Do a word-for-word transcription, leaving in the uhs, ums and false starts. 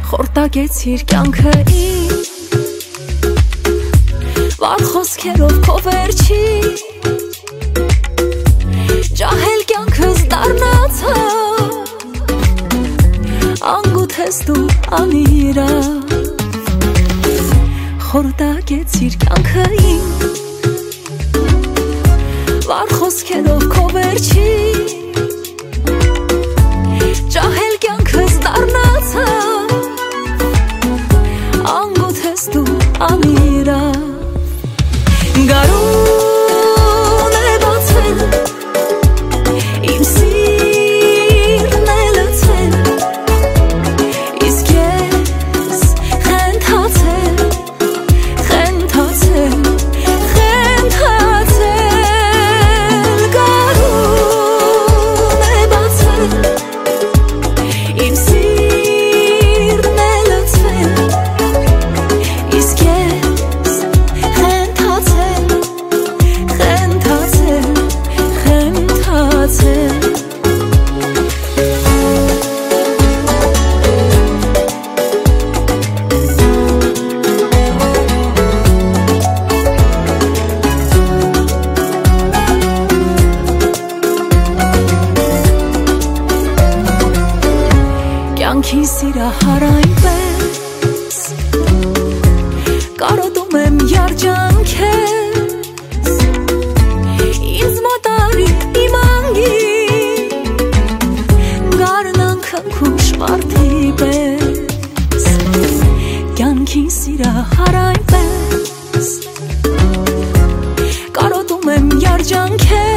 Խորտակեցիր կյանքը իմ վառ խոսքերով քո վերջի ջահել կյանքս դառնացա անգութ ես դու անիրավ Խորտակեցիր կյանքը իմ վառ խոսքերով քո վերջի ջահել կյանքս դառնացա անգութ ես դու անիրավ Գարուն է բացել իմ սիրտն է լցել իսկ ես խենթացել խենթացել խենթացել Գարուն է բացել իմ սիրտն է լցել իսկ ես խենթացել խենթացել խենթացել Կյանքի սիրահար այնպես կարոտում եմ երջանքես ինձ մոտարի իմ անգին գարնանքն քուշ մարդի պես Կյանքի սիրահար այնպես կարոտում եմ երջանքես